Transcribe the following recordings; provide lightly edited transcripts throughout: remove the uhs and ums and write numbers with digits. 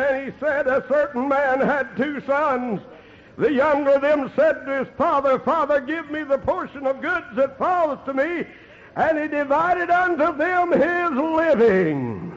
And he said, a certain man had 2 sons. The younger of them said to his father, Father, give me the portion of goods that falleth to me. And he divided unto them his living.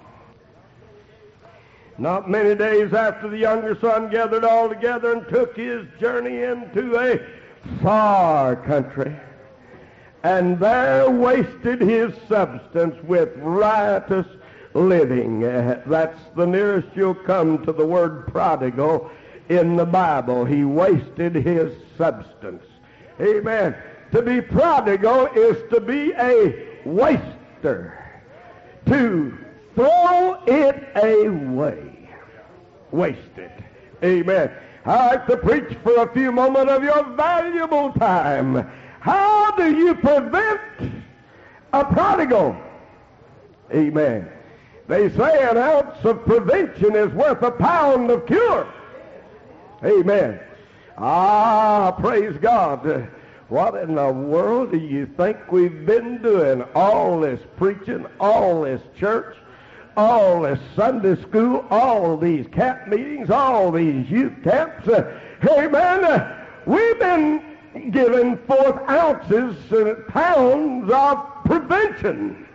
Not many days after, the younger son gathered all together and took his journey into a far country, and there wasted his substance with riotous living. That's the nearest you'll come to the word prodigal in the Bible. He wasted his substance. Amen. To be prodigal is to be a waster, to throw it away. Waste it. Amen. I'd like to preach for a few moments of your valuable time. How do you prevent a prodigal? Amen. They say an ounce of prevention is worth a pound of cure. Amen. Praise God. What in the world do you think we've been doing? All this preaching, all this church, all this Sunday school, all these camp meetings, all these youth camps. Amen. We've been giving forth ounces and pounds of prevention.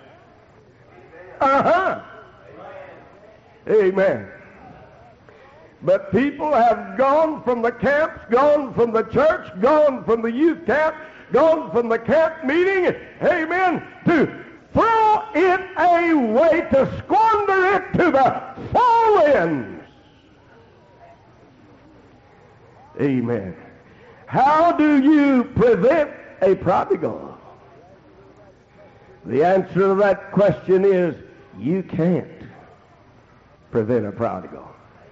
Amen. But people have gone from the camps, gone from the church, gone from the youth camp, gone from the camp meeting, amen, to throw it away, to squander it to the four winds. Amen. How do you prevent a prodigal? The answer to that question is you can't prevent a prodigal.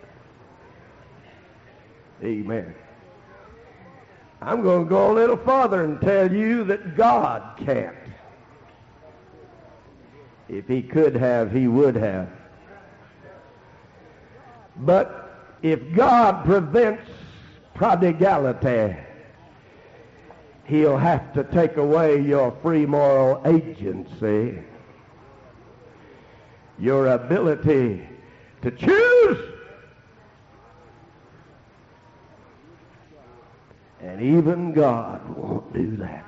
Amen. I'm going to go a little farther and tell you that God can't. If he could have, he would have. But if God prevents prodigality, he'll have to take away your free moral agency, your ability to choose. And even God won't do that.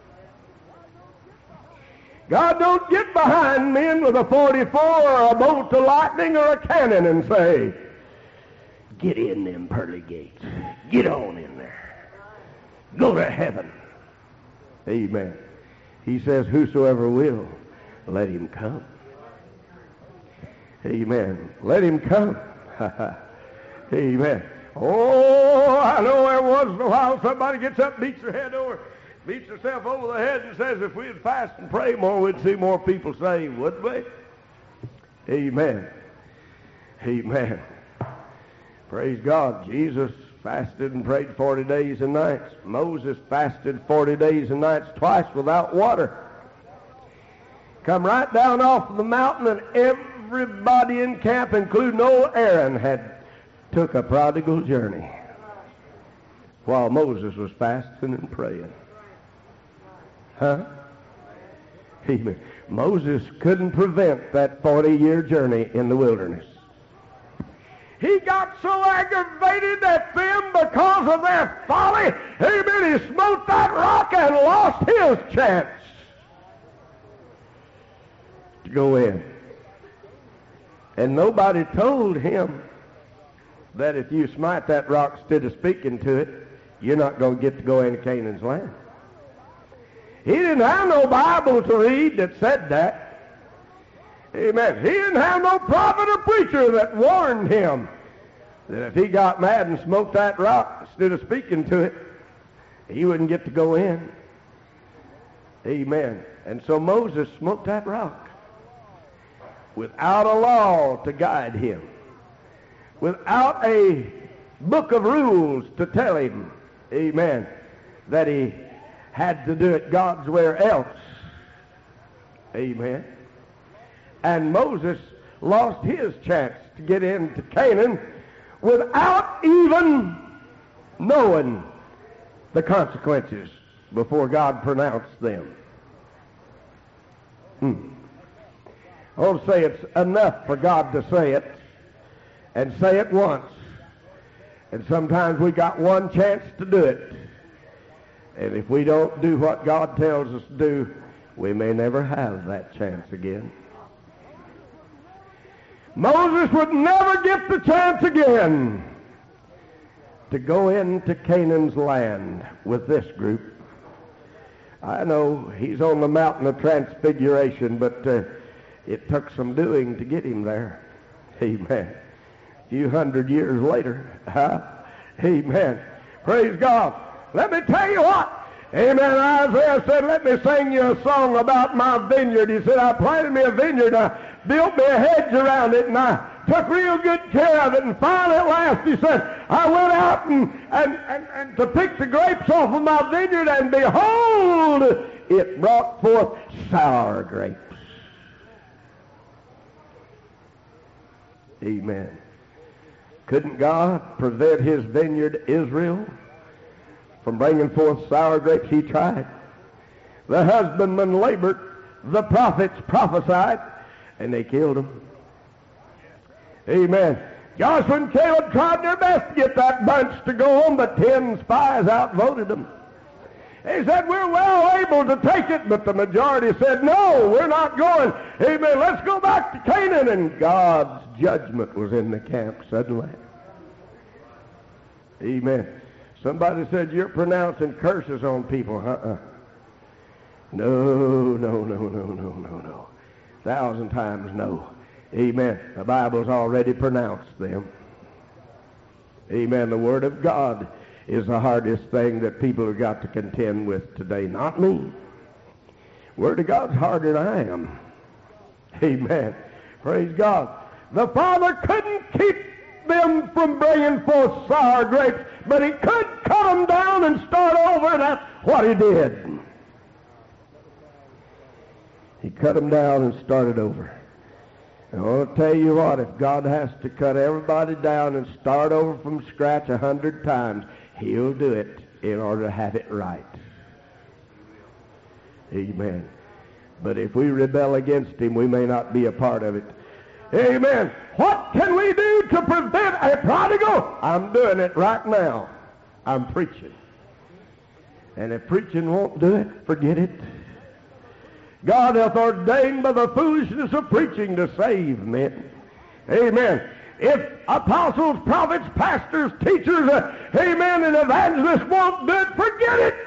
God don't get behind men with a 44 or a bolt of lightning or a cannon and say, get in them pearly gates. Get on in there. Go to heaven. Amen. He says, whosoever will, let him come. Amen. Let him come. Amen. Oh, I know every once in a while somebody gets up, beats herself over the head and says, if we'd fast and pray more, we'd see more people saved, wouldn't we? Amen. Amen. Praise God. Jesus fasted and prayed 40 days and nights. Moses fasted 40 days and nights twice without water. Come right down off of the mountain, and everybody in camp, including old Aaron, had took a prodigal journey while Moses was fasting and praying. Amen. Moses couldn't prevent that 40-year journey in the wilderness. He got so aggravated at them because of their folly. Amen. He smote that rock and lost his chance to go in. And nobody told him that if you smite that rock instead of speaking to it, you're not going to get to go into Canaan's land. He didn't have no Bible to read that said that. Amen. He didn't have no prophet or preacher that warned him that if he got mad and smoked that rock instead of speaking to it, he wouldn't get to go in. Amen. And so Moses smoked that rock without a law to guide him, without a book of rules to tell him, amen, that he had to do it God's way or else. Amen. And Moses lost his chance to get into Canaan without even knowing the consequences before God pronounced them. I want to say it's enough for God to say it. and say it once. And sometimes we got one chance to do it. And if we don't do what God tells us to do, we may never have that chance again. Moses would never get the chance again to go into Canaan's land with this group. I know he's on the mountain of transfiguration, but it took some doing to get him there. Amen. A few hundred years later. Amen. Praise God. Let me tell you what. Amen. Isaiah said, let me sing you a song about my vineyard. He said, I planted me a vineyard. I built me a hedge around it, and I took real good care of it. And finally at last, he said, I went out and to pick the grapes off of my vineyard, and behold, it brought forth sour grapes. Amen. Couldn't God prevent his vineyard, Israel, from bringing forth sour grapes? He tried. The husbandman labored. The prophets prophesied, and they killed him. Amen. Joshua and Caleb tried their best to get that bunch to go on, but 10 spies outvoted them. They said, we're well able to take it, but the majority said, no, we're not going. Amen. Let's go back to Canaan. And God's judgment was in the camp suddenly. Amen. Somebody said, you're pronouncing curses on people. No. 1,000 times no. Amen. The Bible's already pronounced them. Amen. The Word of God is the hardest thing that people have got to contend with today. Not me. Word of God's harder than I am. Amen. Praise God. The Father couldn't keep them from bringing forth sour grapes, but he could cut them down and start over, and that's what he did. He cut them down and started over. And I'll tell you what, if God has to cut everybody down and start over from scratch 100 times, he'll do it in order to have it right. Amen. But if we rebel against him, we may not be a part of it. Amen. What can we do to prevent a prodigal? I'm doing it right now. I'm preaching. And if preaching won't do it, forget it. God hath ordained by the foolishness of preaching to save men. Amen. If apostles, prophets, pastors, teachers, amen, and evangelists won't do it, forget it.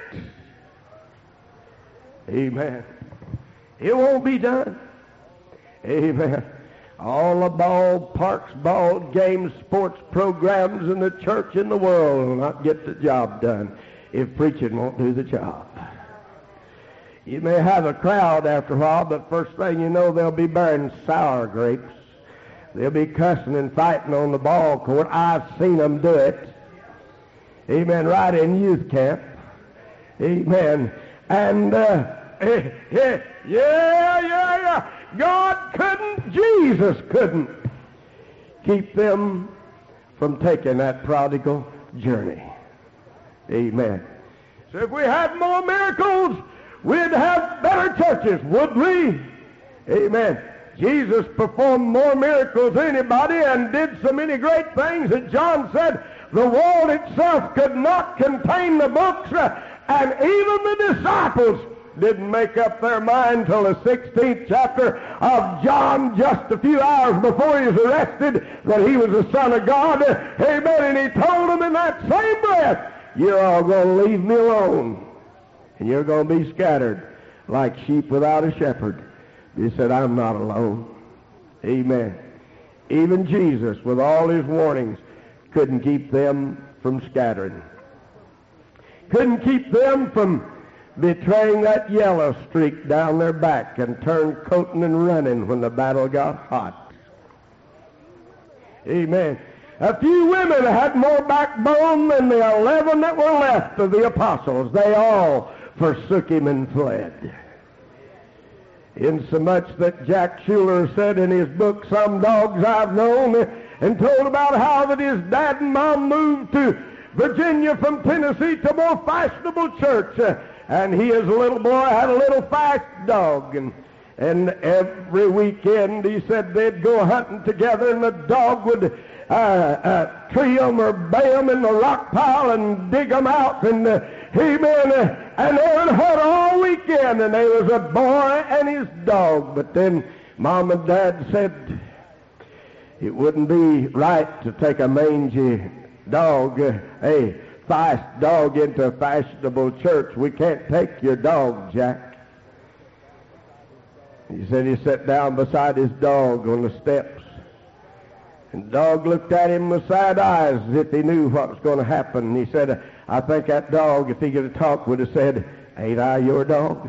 Amen. It won't be done. Amen. All the ballparks, ball games, sports programs in the church in the world will not get the job done if preaching won't do the job. You may have a crowd after a while, but first thing you know, they'll be bearing sour grapes. They'll be cussing and fighting on the ball court. I've seen them do it. Amen. Right in youth camp. Amen. And, yeah. God couldn't, Jesus couldn't keep them from taking that prodigal journey. Amen. So if we had more miracles, we'd have better churches, would we? Amen. Jesus performed more miracles than anybody and did so many great things that John said the world itself could not contain the books, and even the disciples didn't make up their mind till the 16th chapter of John, just a few hours before he was arrested, that he was the Son of God. Amen. And he told them in that same breath, you're all going to leave me alone, and you're going to be scattered like sheep without a shepherd. He said, I'm not alone. Amen. Even Jesus, with all his warnings, couldn't keep them from scattering. Couldn't keep them from betraying that yellow streak down their back and turn coating and running when the battle got hot. Amen. A few women had more backbone than the 11 that were left of the apostles. They all forsook him and fled. Insomuch that Jack Schuler said in his book, Some Dogs I've Known, and told about how that his dad and mom moved to Virginia from Tennessee to a more fashionable church. And he, as a little boy, had a little fast dog. And And every weekend, he said, they'd go hunting together, and the dog would tree them or bay them in the rock pile and dig them out. And amen. And they would hunt all weekend, and there was a boy and his dog. But then Mom and Dad said it wouldn't be right to take a mangy dog, a fast dog, into a fashionable church. We can't take your dog, Jack. He said he sat down beside his dog on the steps. And the dog looked at him with sad eyes as if he knew what was going to happen. And he said, I think that dog, if he could have talked, would have said, ain't I your dog?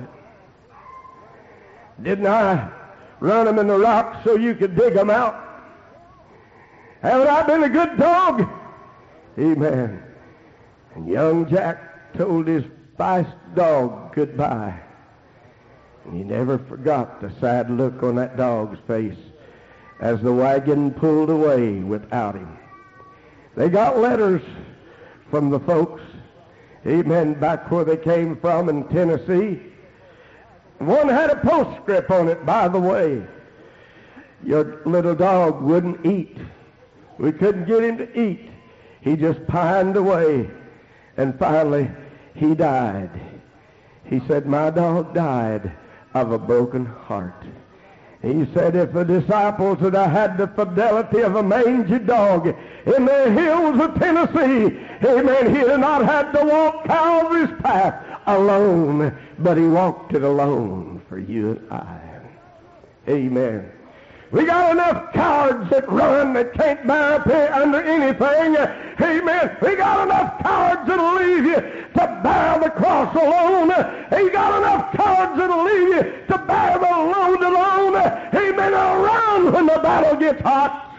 Didn't I run him in the rocks so you could dig him out? Haven't I been a good dog? Amen. And young Jack told his fast dog goodbye. And he never forgot the sad look on that dog's face as the wagon pulled away without him. They got letters from the folks, amen, back where they came from in Tennessee. One had a postscript on it, by the way. Your little dog wouldn't eat. We couldn't get him to eat. He just pined away. And finally, he died. He said, my dog died of a broken heart. He said, if the disciples had had the fidelity of a mangy dog in the hills of Tennessee, amen, he'd have not had to walk Calvary's path alone, but he walked it alone for you and I. Amen. We got enough cowards that run that can't bear up under anything. Amen. We got enough cowards that'll leave you to bear the cross alone. We got enough cowards that'll leave you to bear the load alone. Amen. They'll run when the battle gets hot.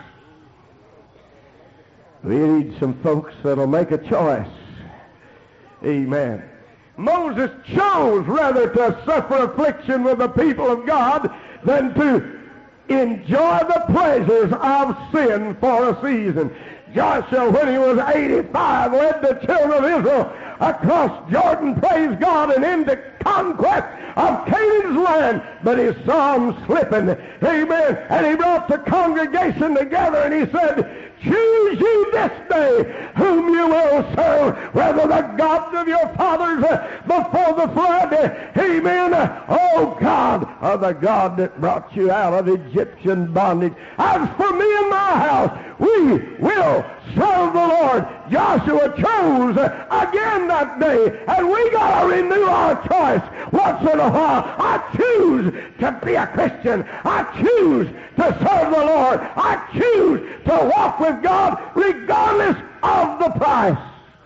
We need some folks that'll make a choice. Amen. Moses chose rather to suffer affliction with the people of God than to enjoy the pleasures of sin for a season. Joshua, when he was 85, led the children of Israel across Jordan, praise God, and into conquest of Canaan's land. But he saw them slipping. Amen. And he brought the congregation together and he said, choose you this day whom you will serve, whether the gods of your fathers before the flood, amen, oh God, or the God that brought you out of Egyptian bondage. As for me and my house, we will serve the Lord. Joshua chose again that day, and we got to renew our choice once in a while. I choose to be a Christian. I choose to serve the Lord. I choose to walk with God regardless of the price.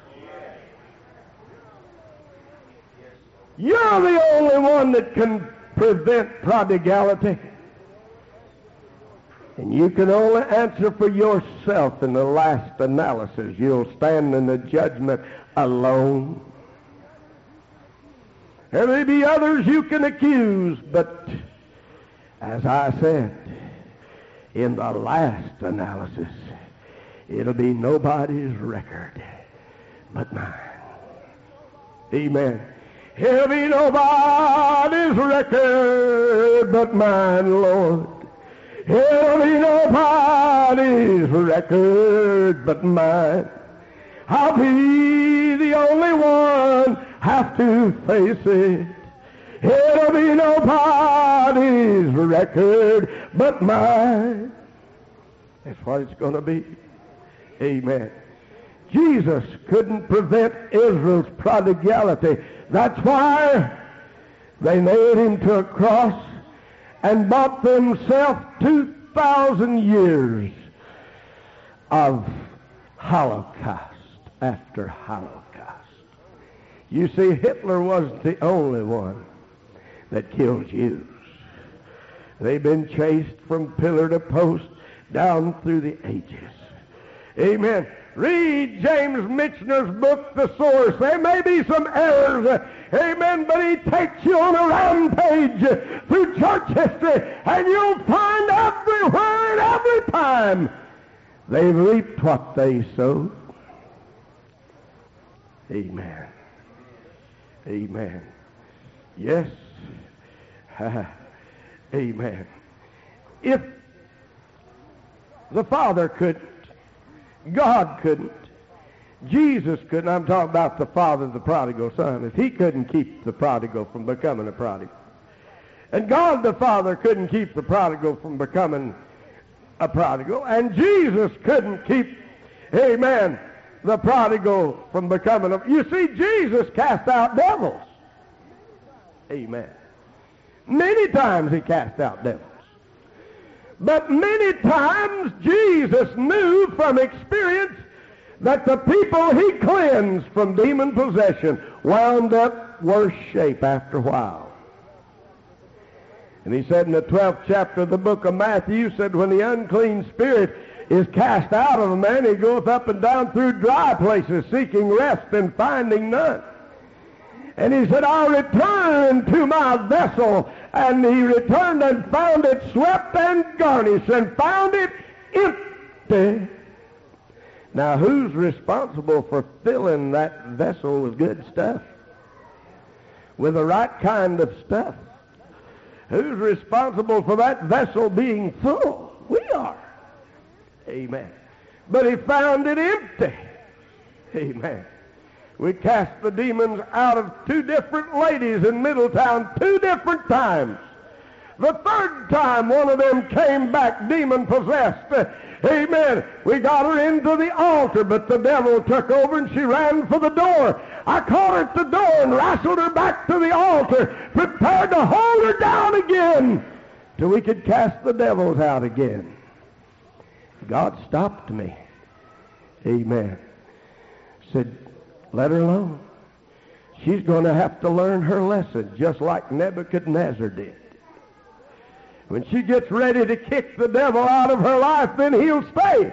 You're the only one that can prevent prodigality. And you can only answer for yourself in the last analysis. You'll stand in the judgment alone. There may be others you can accuse, but as I said, in the last analysis, it'll be nobody's record but mine. Amen. It'll be nobody's record but mine, Lord. It'll be nobody's record but mine. I'll be the only one have to face it. It'll be nobody's record but mine. That's what it's going to be. Amen. Jesus couldn't prevent Israel's prodigality. That's why they nailed him to a cross and bought themselves 2,000 years of Holocaust after Holocaust. You see, Hitler wasn't the only one that killed Jews. They've been chased from pillar to post down through the ages. Amen. Read James Michener's book, The Source. There may be some errors, amen, but he takes you on a rampage through church history, and you'll find everywhere and every time they've reaped what they sowed. Amen. Amen. Yes. Amen. If the Father couldn't, God couldn't, Jesus couldn't, I'm talking about the father of the prodigal son, if he couldn't keep the prodigal from becoming a prodigal, and God the Father couldn't keep the prodigal from becoming a prodigal, and Jesus couldn't keep, amen, the prodigal from becoming a... You see, Jesus cast out devils. Amen. Many times he cast out devils. But many times Jesus knew from experience that the people he cleansed from demon possession wound up worse shape after a while. And he said in the 12th chapter of the book of Matthew, said, when the unclean spirit is cast out of a man, he goeth up and down through dry places, seeking rest and finding none. And he said, I'll return to my vessel. And he returned and found it swept and garnished and found it empty. Now, who's responsible for filling that vessel with good stuff? With the right kind of stuff? Who's responsible for that vessel being full? We are. Amen. But he found it empty. Amen. We cast the demons out of 2 different ladies in Middletown 2 different times. The 3rd time one of them came back demon-possessed. Amen. We got her into the altar, but the devil took over and she ran for the door. I caught her at the door and wrestled her back to the altar, prepared to hold her down again till we could cast the devils out again. God stopped me. Amen. Said, let her alone. She's going to have to learn her lesson just like Nebuchadnezzar did. When she gets ready to kick the devil out of her life, then he'll stay.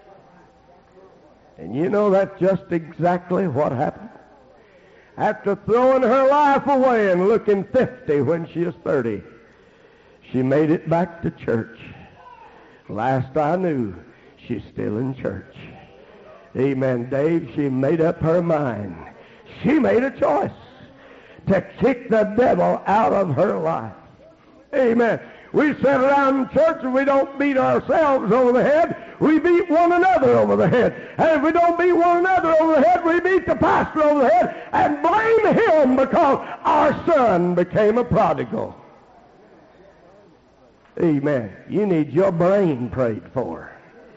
And you know that's just exactly what happened. After throwing her life away and looking 50 when she was 30, she made it back to church. Last I knew, she's still in church. Amen, Dave. She made up her mind. She made a choice to kick the devil out of her life. Amen. We sit around in church and we don't beat ourselves over the head. We beat one another over the head. And if we don't beat one another over the head, we beat the pastor over the head and blame him because our son became a prodigal. Amen. You need your brain prayed for.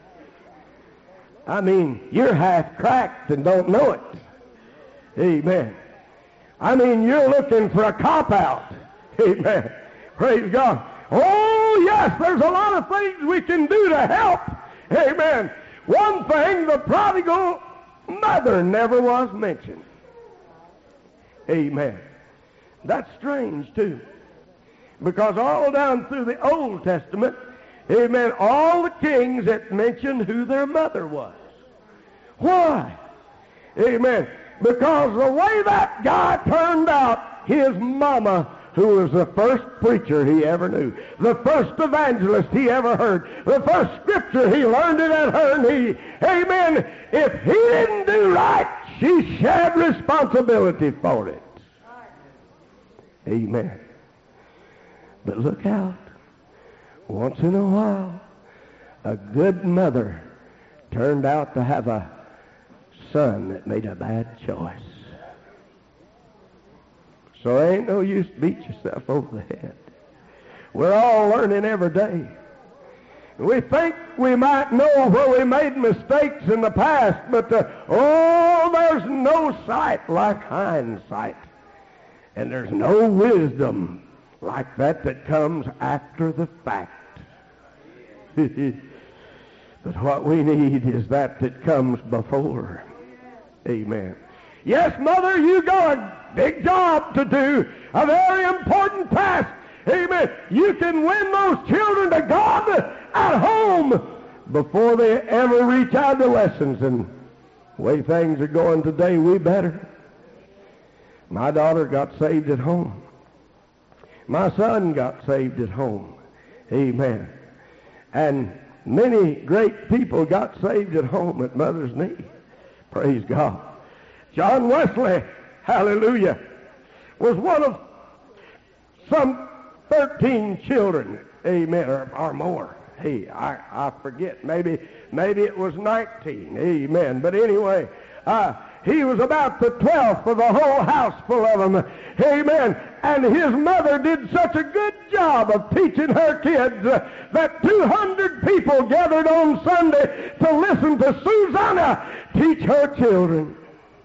I mean, you're half cracked and don't know it. Amen. I mean, you're looking for a cop-out. Amen. Praise God. Oh, yes, there's a lot of things we can do to help. Amen. One thing, the prodigal mother never was mentioned. Amen. That's strange, too. Because all down through the Old Testament, amen, all the kings that mentioned who their mother was. Why? Amen. Because the way that guy turned out, his mama, who was the first preacher he ever knew, the first evangelist he ever heard, the first scripture he learned it at her knee. Amen. If he didn't do right, she shared responsibility for it. Amen. But look out. Once in a while, a good mother turned out to have a son that made a bad choice. So there ain't no use to beat yourself over the head. We're all learning every day. We think we might know where we made mistakes in the past, but there's no sight like hindsight. And there's no wisdom like that comes after the fact. But what we need is that comes before. Amen. Yes, Mother, you got a big job to do, a very important task. Amen. You can win those children to God at home before they ever reach adolescence. And the way things are going today, we better. My daughter got saved at home. My son got saved at home. Amen. And many great people got saved at home at Mother's knee. Praise God. John Wesley, hallelujah, was one of some 13 children, amen, or more. Hey, I forget. Maybe it was 19, amen. But anyway, he was about the 12th of the whole house full of them, amen. And his mother did such a good job of teaching her kids that 200 people gathered on Sunday to listen to Susanna teach her children.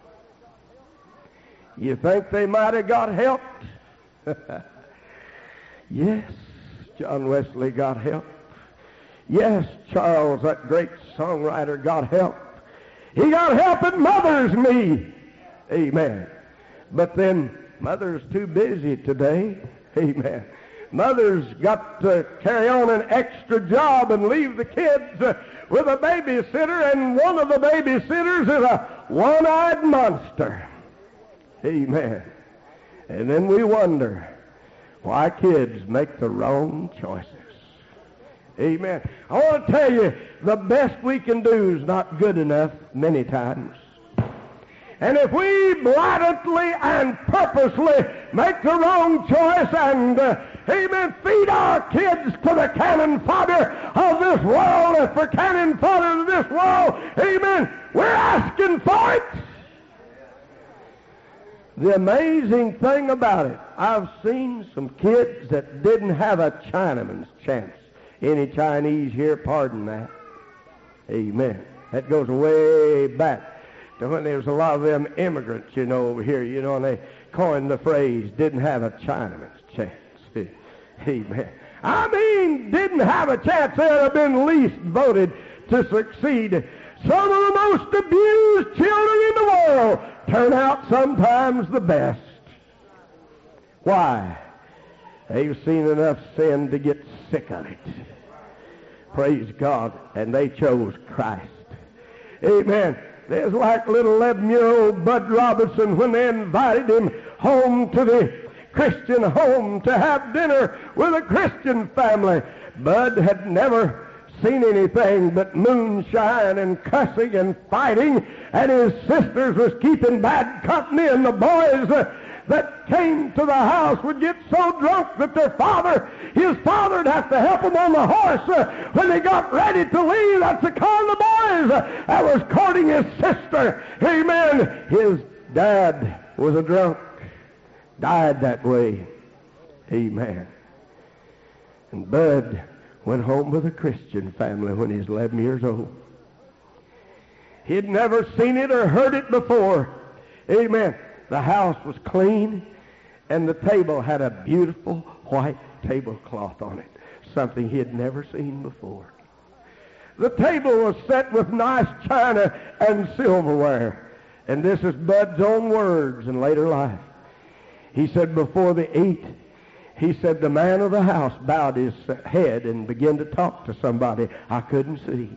You think they might have got help? Yes, John Wesley got help. Yes, Charles, that great songwriter, got help. He got help at Mother's Me. Amen. But then Mother's too busy today. Amen. Mother's got to carry on an extra job and leave the kids with a babysitter, and one of the babysitters is a one-eyed monster. Amen. And then we wonder why kids make the wrong choices. Amen. I want to tell you, the best we can do is not good enough many times. And if we blatantly and purposely make the wrong choice and, amen, feed our kids to the cannon fodder of this world, and for cannon fodder of this world, amen, we're asking for it. The amazing thing about it, I've seen some kids that didn't have a Chinaman's chance. Any Chinese here, pardon that. Amen. That goes way back to when there was a lot of them immigrants, over here, and they coined the phrase, didn't have a Chinaman's chance. Amen. I mean, didn't have a chance. They'd have been least voted to succeed. Some of the most abused children in the world turn out sometimes the best. Why? They've seen enough sin to get sick of it. Praise God. And they chose Christ. Amen. There's like little 11-year-old Bud Robinson when they invited him home to the Christian home to have dinner with a Christian family. Bud had never seen anything but moonshine and cussing and fighting, and his sisters was keeping bad company, and the boys that came to the house would get so drunk that his father would have to help them on the horse when they got ready to leave. That's the kind of boys that was courting his sister. Amen. His dad was a drunk, died that way. Amen. And Bud went home with a Christian family when he was 11 years old. He'd never seen it or heard it before. Amen. The house was clean, and the table had a beautiful white tablecloth on it, something he had never seen before. The table was set with nice china and silverware, and this is Bud's own words in later life. He said before they ate, he said the man of the house bowed his head and began to talk to somebody I couldn't see.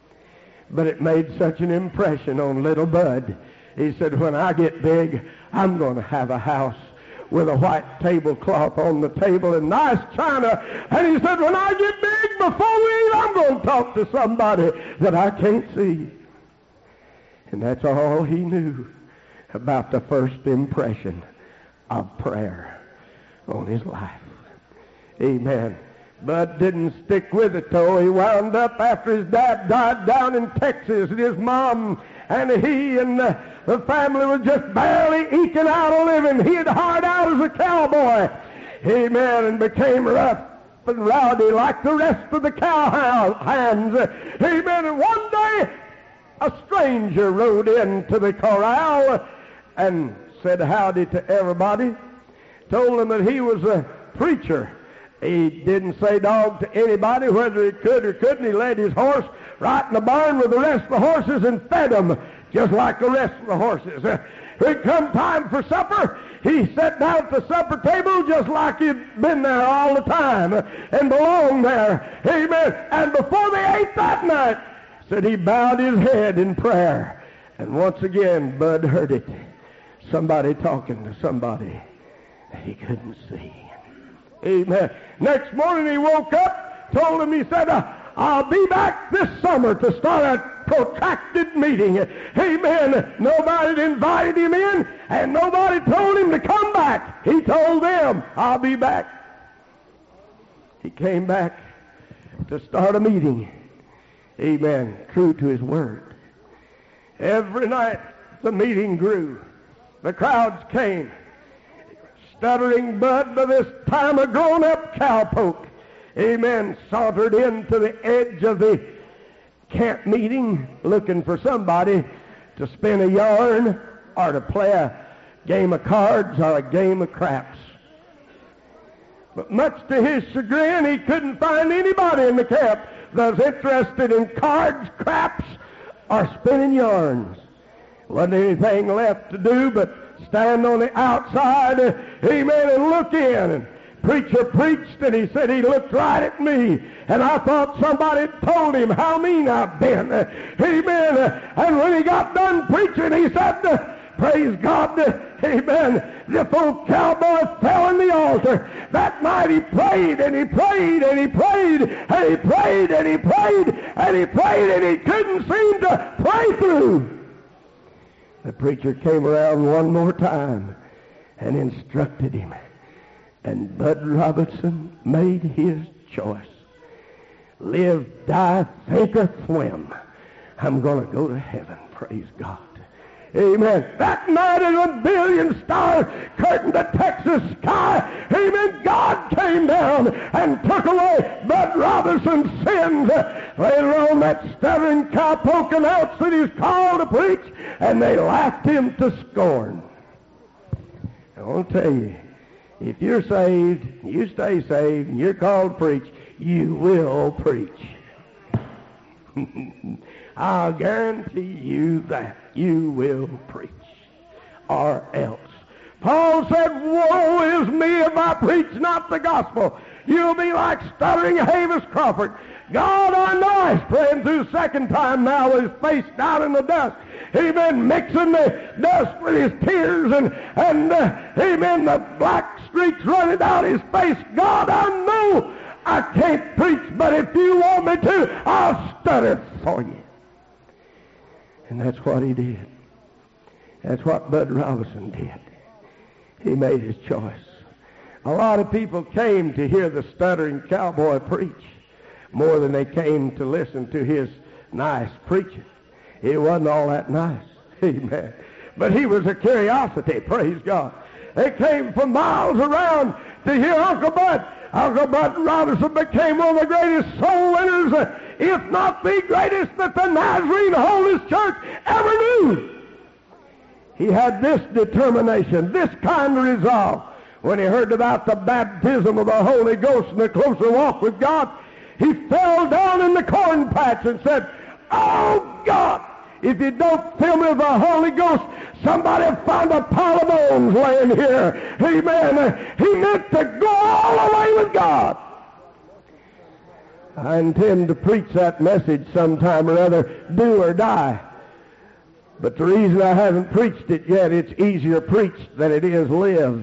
But it made such an impression on little Bud. He said, when I get big, I'm going to have a house with a white tablecloth on the table and nice china. And he said, when I get big, before we eat, I'm going to talk to somebody that I can't see. And that's all he knew about the first impression of prayer on his life. Amen. Bud didn't stick with it, though. He wound up after his dad died down in Texas, and his mom and he and the family was just barely eking out a living. He had hired out as a cowboy. Amen. And became rough and rowdy like the rest of the cowhands. Amen. And one day, a stranger rode into the corral and said howdy to everybody. Told them that he was a preacher. He didn't say dog to anybody, whether he could or couldn't. He led his horse right in the barn with the rest of the horses and fed them just like the rest of the horses. When it come time for supper, he sat down at the supper table just like he'd been there all the time and belonged there. Amen. And before they ate that night, said he bowed his head in prayer. And once again, Bud heard it. Somebody talking to somebody he couldn't see. Amen. Next morning he woke up, told him, he said, I'll be back this summer to start a protracted meeting. Amen. Nobody invited him in, and nobody told him to come back. He told them, I'll be back. He came back to start a meeting. Amen. True to his word. Every night the meeting grew. The crowds came. Stuttering Bud, by this time a grown-up cowpoke, amen, sauntered into the edge of the camp meeting looking for somebody to spin a yarn or to play a game of cards or a game of craps. But much to his chagrin, he couldn't find anybody in the camp that was interested in cards, craps, or spinning yarns. Wasn't anything left to do but stand on the outside, amen, and look in. And preacher preached, and he said he looked right at me, and I thought somebody told him how mean I've been. Amen. And when he got done preaching, he said, praise God, amen, this old cowboy fell in the altar. That night he prayed, and he prayed, and he prayed, and he prayed, and he prayed, and he prayed, and he couldn't seem to pray through. The preacher came around one more time and instructed him. And Bud Robertson made his choice. Live, die, think, or swim. I'm going to go to heaven. Praise God. Amen. That night in a billion-star curtain to Texas sky, amen, God came down and took away Bud Robertson's sins. Later on, that stuttering cowpoke announced that he was called to preach, and they laughed him to scorn. I want to tell you, if you're saved, you stay saved, and you're called to preach, you will preach. I'll guarantee you that you will preach, or else. Paul said, woe is me if I preach not the gospel. You'll be like stuttering Havis Crawford. God, I know he's praying through the second time now with his face down in the dust. Amen, mixing the dust with his tears and amen, the black streaks running down his face. God, I know I can't preach, but if you want me to, I'll stutter for you. And that's what he did. That's what Bud Robertson did. He made his choice. A lot of people came to hear the stuttering cowboy preach more than they came to listen to his nice preaching. It wasn't all that nice. Amen. But he was a curiosity, praise God. They came from miles around to hear Uncle Bud. Uncle Bud Robertson became one of the greatest soul winners, if not the greatest, that the Nazarene Holiness Church ever knew. He had this determination, this kind of resolve. When he heard about the baptism of the Holy Ghost and the closer walk with God, he fell down in the corn patch and said, oh God, if you don't fill me with the Holy Ghost, somebody will find a pile of bones laying here. Amen. He meant to go all the way with God. I intend to preach that message sometime or other, do or die. But the reason I haven't preached it yet, it's easier preached than it is lived.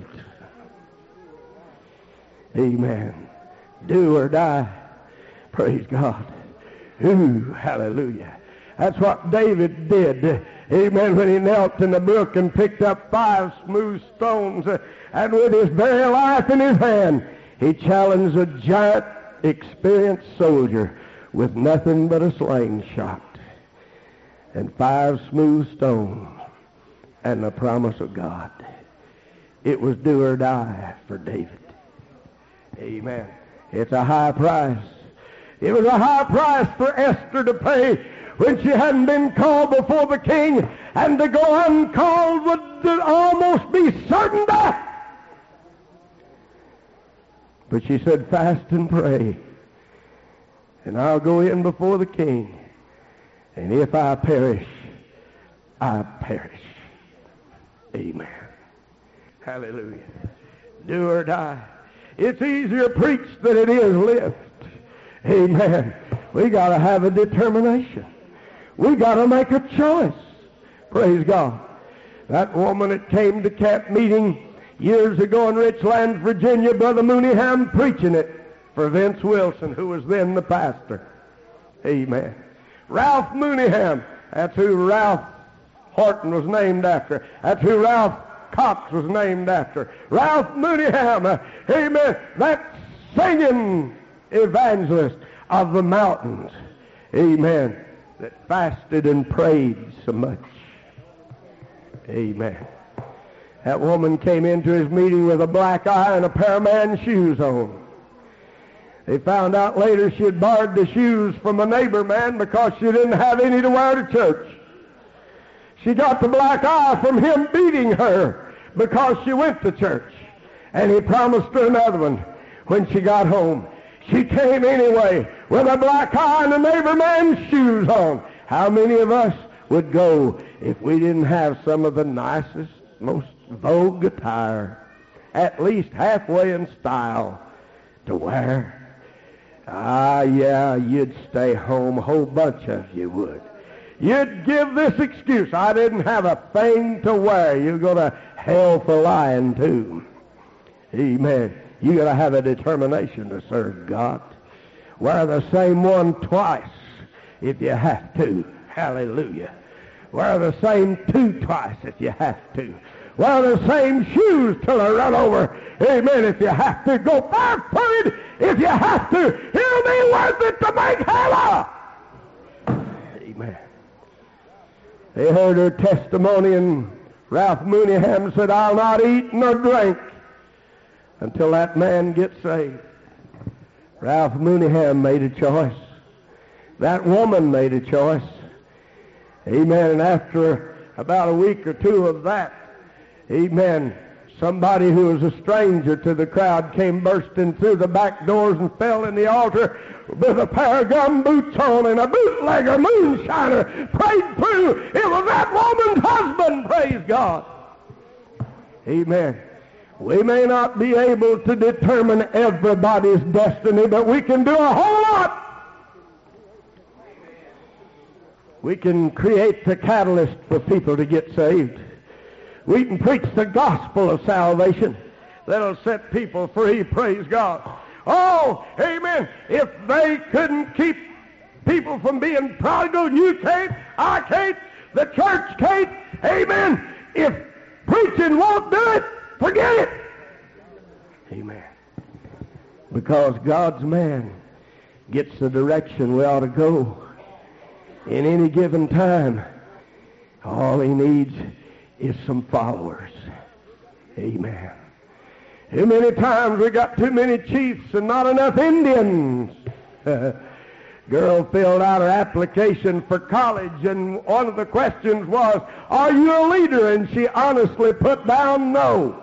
Amen. Do or die. Praise God. Ooh, hallelujah. That's what David did. Amen. When he knelt in the brook and picked up 5 smooth stones, and with his very life in his hand, he challenged a giant, experienced soldier with nothing but a slingshot and 5 smooth stones and the promise of God. It was do or die for David. Amen. It's a high price. It was a high price for Esther to pay when she hadn't been called before the king, and to go uncalled would almost be certain death. But she said, fast and pray, and I'll go in before the king, and if I perish, I perish. Amen. Hallelujah. Do or die. It's easier preached than it is lived. Amen. We got to have a determination. We got to make a choice. Praise God. That woman that came to camp meeting years ago in Richland, Virginia, Brother Mooneyham preaching it for Vince Wilson, who was then the pastor. Amen. Ralph Mooneyham, that's who Ralph Horton was named after. That's who Ralph Cox was named after. Ralph Mooneyham, amen. That singing evangelist of the mountains, amen, that fasted and prayed so much. Amen. That woman came into his meeting with a black eye and a pair of man's shoes on. They found out later she had borrowed the shoes from a neighbor man because she didn't have any to wear to church. She got the black eye from him beating her because she went to church. And he promised her another one when she got home. She came anyway with a black eye and a neighbor man's shoes on. How many of us would go if we didn't have some of the nicest, most vogue attire, at least halfway in style, to wear? Yeah, you'd stay home, a whole bunch of you would. You'd give this excuse, I didn't have a thing to wear. You'll go to hell for lying too. Amen. You got to have a determination to serve God. Wear the same one twice if you have to. Hallelujah. Wear the same two twice if you have to. Wear the same shoes till they run over. Amen. If you have to. Go barefooted if you have to. It'll be worth it to make heaven. Amen. They heard her testimony, and Ralph Mooneyham said, I'll not eat nor drink until that man gets saved. Ralph Mooneyham made a choice. That woman made a choice. Amen. And after about a week or two of that, amen, somebody who was a stranger to the crowd came bursting through the back doors and fell in the altar with a pair of gum boots on and a bootlegger moonshiner prayed through. It was that woman's husband, praise God. Amen. We may not be able to determine everybody's destiny, but we can do a whole lot. We can create the catalyst for people to get saved. We can preach the gospel of salvation that'll set people free, praise God. Oh, amen. If they couldn't keep people from being prodigal, you can't, I can't, the church can't, amen. If preaching won't do it, forget it. Amen. Because God's man gets the direction we ought to go in any given time. All he needs is some followers. Amen. Too many times we got too many chiefs and not enough Indians. Girl filled out her application for college, and one of the questions was, are you a leader? And she honestly put down no.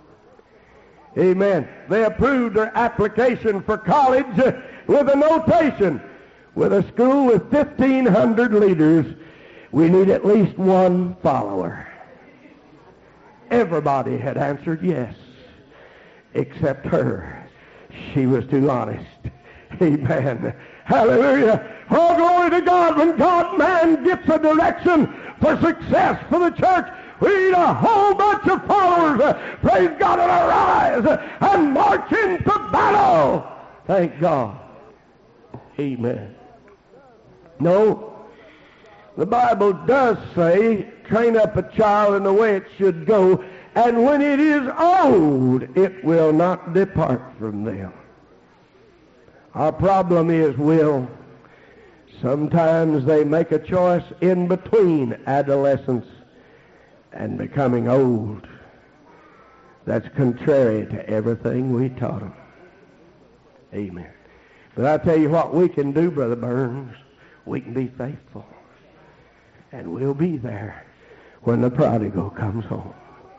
Amen. They approved her application for college with a notation. With a school with 1,500 leaders, we need at least one follower. Everybody had answered yes, except her. She was too honest. Amen. Hallelujah. Oh, glory to God. When God man gets a direction for success for the church, we need a whole bunch of followers. Praise God, and arise and march into battle. Thank God. Amen. No, the Bible does say, train up a child in the way it should go, and when it is old, it will not depart from them. Our problem is will. Sometimes they make a choice in between adolescence and becoming old. That's contrary to everything we taught them. Amen. But I tell you what we can do, Brother Burns. We can be faithful. And we'll be there when the prodigal comes home.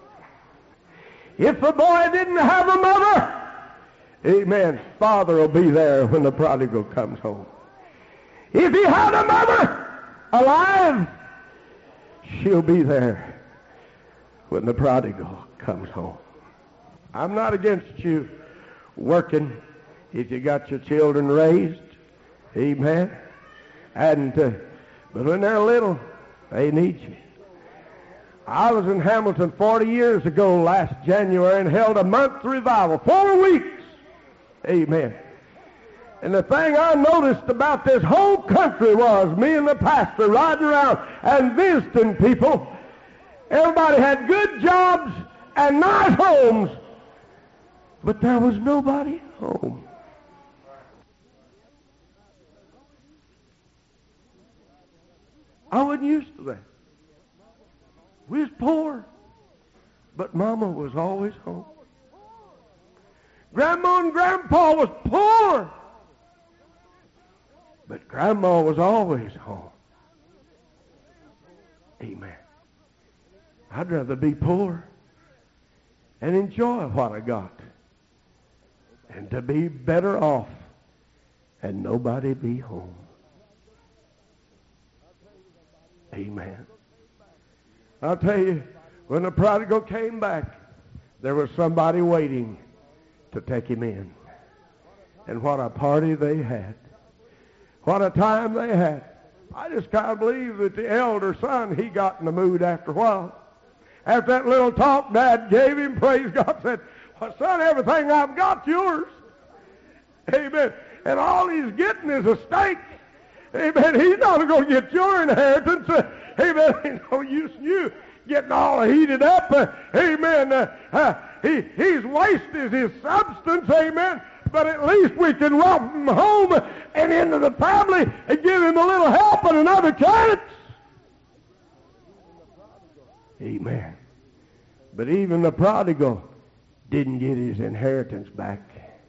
If the boy didn't have a mother, amen, father will be there when the prodigal comes home. If he had a mother alive, she'll be there when the prodigal comes home. I'm not against you working if you got your children raised. Amen. And but when they're little, they need you. I was in Hamilton 40 years ago last January and held a month revival, 4 weeks. Amen. And the thing I noticed about this whole country was me and the pastor riding around and visiting people. Everybody had good jobs and nice homes, but there was nobody home. I wasn't used to that. We was poor, but Mama was always home. Grandma and Grandpa was poor, but Grandma was always home. Amen. I'd rather be poor and enjoy what I got and to be better off and nobody be home. Amen. I'll tell you, when the prodigal came back, there was somebody waiting to take him in. And what a party they had. What a time they had. I just kind of believe that the elder son, he got in the mood after a while. After that little talk Dad gave him, praise God, said, well, son, everything I've got's yours. Amen. And all he's getting is a steak. Amen. He's not going to get your inheritance. Amen. Ain't no use in you getting all heated up. Amen. He's wasted his substance. Amen. But at least we can welcome him home and into the family and give him a little help and another chance. Amen. But even the prodigal didn't get his inheritance back.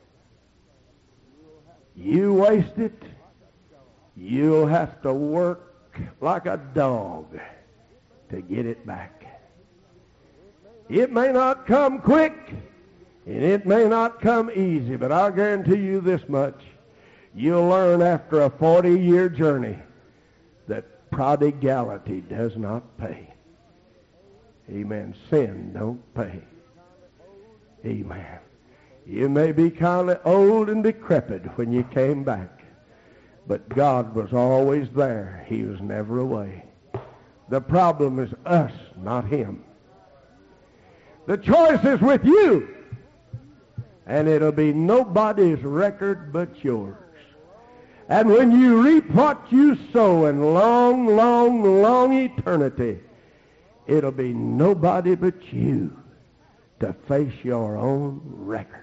You waste it, you'll have to work like a dog to get it back. It may not come quick, and it may not come easy, but I'll guarantee you this much. You'll learn after a 40-year journey that prodigality does not pay. Amen. Sin don't pay. Amen. You may be kind of old and decrepit when you came back, but God was always there. He was never away. The problem is us, not him. The choice is with you, and it'll be nobody's record but yours. And when you reap what you sow in long, long, long eternity, it'll be nobody but you to face your own record.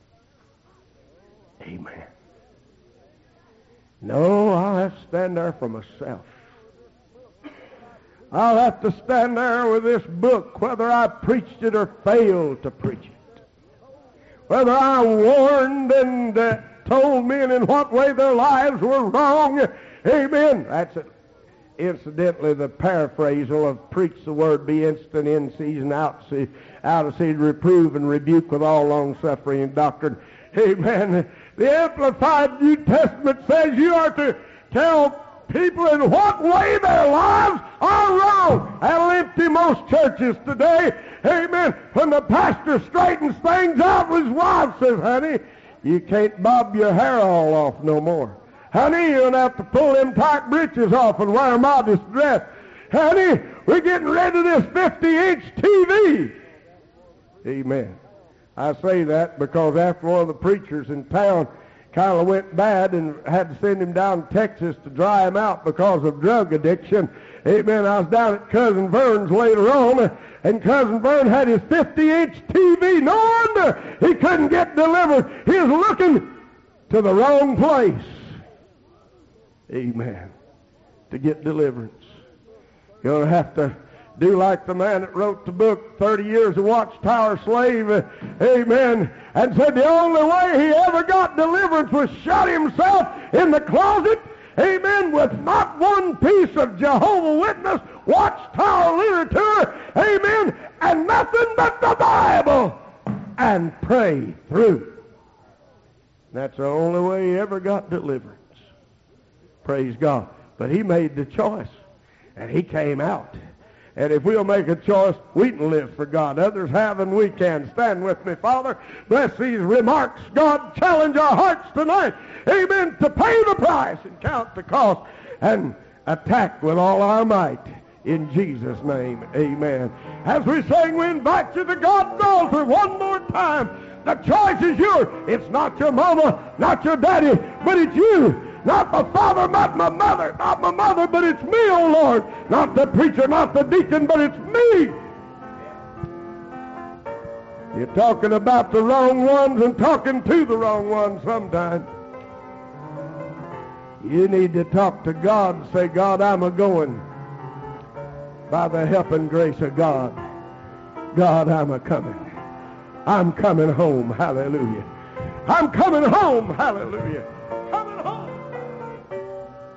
Amen. No, I'll have to stand there for myself. I'll have to stand there with this book, whether I preached it or failed to preach it. Whether I warned and told men in what way their lives were wrong. Amen. That's it. Incidentally, the paraphrasal of preach the word, be instant in season, out of season, reprove and rebuke with all long-suffering and doctrine. Amen. The Amplified New Testament says you are to tell people in what way their lives are wrong. That'll empty most churches today. Amen. When the pastor straightens things out with his wife, says, honey, you can't bob your hair all off no more. Honey, you're going to have to pull them tight breeches off and wear a modest dress. Honey, we're getting rid of this 50-inch TV. Amen. I say that because after one of the preachers in town kind of went bad and had to send him down to Texas to dry him out because of drug addiction. Amen. I was down at Cousin Vern's later on, and Cousin Vern had his 50-inch TV. No wonder he couldn't get delivered. He was looking to the wrong place. Amen. To get deliverance. You're going to have to do like the man that wrote the book, 30 Years a Watchtower Slave, amen, and said the only way he ever got deliverance was shut himself in the closet, amen, with not one piece of Jehovah's Witness Watchtower literature, amen, and nothing but the Bible, and pray through. That's the only way he ever got deliverance. Praise God. But he made the choice, and he came out. And if we'll make a choice, we can live for God. Others have, and we can. Stand with me, Father. Bless these remarks. God, challenge our hearts tonight, amen, to pay the price and count the cost and attack with all our might. In Jesus' name, amen. As we sing, we invite you to God's altar one more time. The choice is yours. It's not your mama, not your daddy, but it's you. Not my father, not my mother, not my mother, but it's me, oh Lord. Not the preacher, not the deacon, but it's me. You're talking about the wrong ones and talking to the wrong ones sometimes. You need to talk to God and say, God, I'm a-going. by the help and grace of God. God, I'm a-coming. I'm coming home. Hallelujah. I'm coming home. Hallelujah.